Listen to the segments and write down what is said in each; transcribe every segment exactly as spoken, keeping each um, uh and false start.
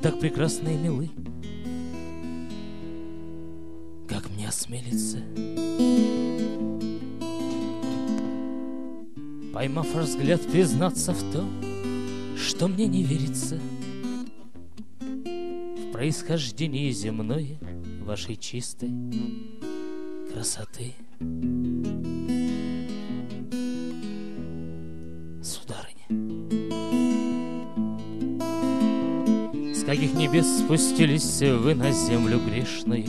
так прекрасны и милы. Как мне осмелиться, поймав взгляд, признаться в том, что мне не верится в происхождении земное вашей чистой красоты. Сударыня, с каких небес спустились вы на землю грешную,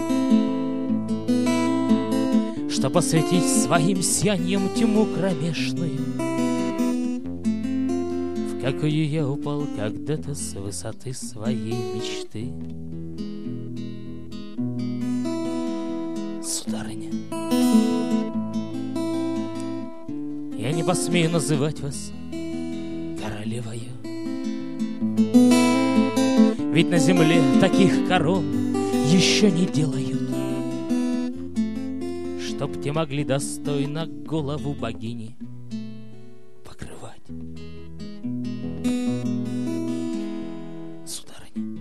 чтоб осветить своим сиянием тьму кромешную, в какую я упал когда-то с высоты своей мечты. Сударыня, я не посмею называть вас королевою, ведь на земле таких корон еще не делают, чтоб те могли достойно голову богини покрывать. Сударыня,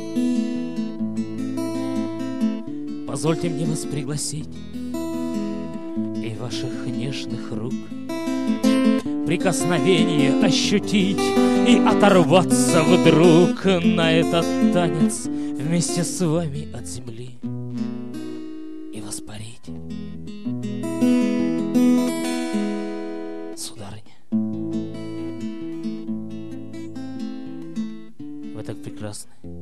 позвольте мне вас пригласить и ваших нежных рук прикосновение ощутить и оторваться вдруг на этот танец вместе с вами от земли и воспарить. Сударыня, вы так прекрасны.